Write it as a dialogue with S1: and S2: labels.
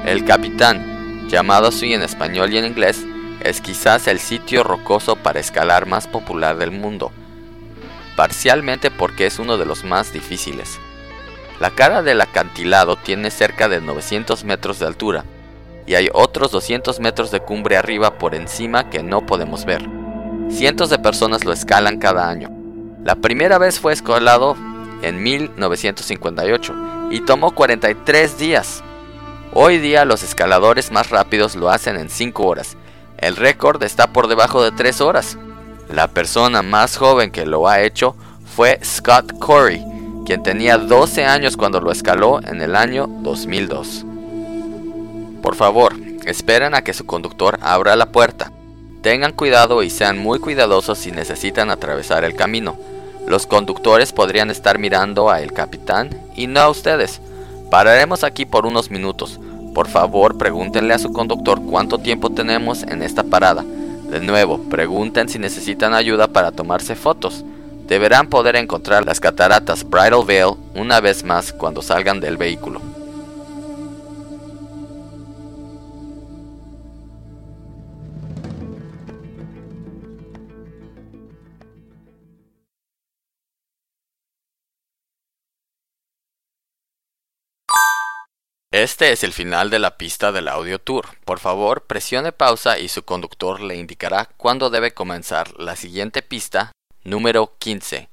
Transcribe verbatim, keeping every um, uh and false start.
S1: El Capitán, llamado así en español y en inglés, es quizás el sitio rocoso para escalar más popular del mundo, parcialmente porque es uno de los más difíciles. La cara del acantilado tiene cerca de novecientos metros de altura, y hay otros doscientos metros de cumbre arriba por encima que no podemos ver. Cientos de personas lo escalan cada año. La primera vez fue escalado en mil novecientos cincuenta y ocho y tomó cuarenta y tres días. Hoy día los escaladores más rápidos lo hacen en cinco horas. El récord está por debajo de tres horas. La persona más joven que lo ha hecho fue Scott Corey, quien tenía doce años cuando lo escaló en el año dos mil dos. Por favor, esperen a que su conductor abra la puerta. Tengan cuidado y sean muy cuidadosos si necesitan atravesar el camino. Los conductores podrían estar mirando a el capitán y no a ustedes. Pararemos aquí por unos minutos. Por favor, pregúntenle a su conductor cuánto tiempo tenemos en esta parada. De nuevo, pregunten si necesitan ayuda para tomarse fotos. Deberán poder encontrar las cataratas Bridal Veil una vez más cuando salgan del vehículo. Este es el final de la pista del audio tour. Por favor, presione pausa y su conductor le indicará cuándo debe comenzar la siguiente pista, número quince.